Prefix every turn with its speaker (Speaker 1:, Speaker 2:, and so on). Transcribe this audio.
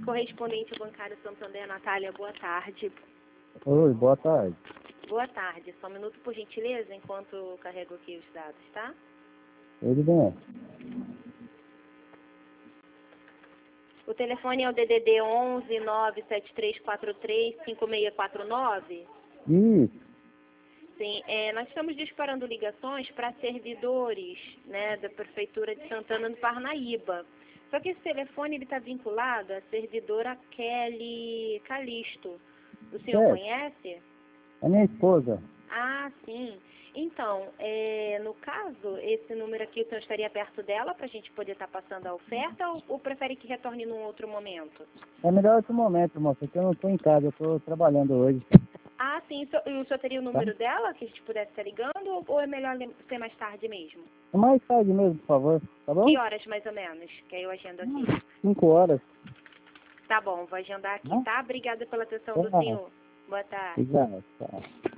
Speaker 1: correspondente bancário Santander, Natália, boa tarde.
Speaker 2: Oi, boa tarde.
Speaker 1: Boa tarde. Só um minuto, por gentileza, enquanto eu carrego aqui os dados, tá?
Speaker 2: Tudo bem?
Speaker 1: O telefone é o DDD 11 97343 5649.
Speaker 2: Isso.
Speaker 1: Sim, nós estamos disparando ligações para servidores, né, da Prefeitura de Santana do Parnaíba. Só que esse telefone está vinculado à servidora Kelly Calisto. O senhor conhece?
Speaker 2: É minha esposa.
Speaker 1: Ah, sim. Então, no caso, esse número aqui, o senhor estaria perto dela para a gente poder estar passando a oferta ou prefere que retorne num outro momento?
Speaker 2: É melhor outro momento, moça, que eu não estou em casa, eu estou trabalhando hoje.
Speaker 1: Ah, sim. E o senhor teria o número dela que a gente pudesse estar ligando ou é melhor ser mais tarde mesmo?
Speaker 2: Mais tarde mesmo, por favor, tá bom?
Speaker 1: Que horas mais ou menos? Que aí eu agendo aqui.
Speaker 2: 5 horas.
Speaker 1: Tá bom, vou agendar aqui, tá? Obrigada pela atenção do
Speaker 2: Tá.
Speaker 1: senhor. Boa tarde.
Speaker 2: Obrigado, tá.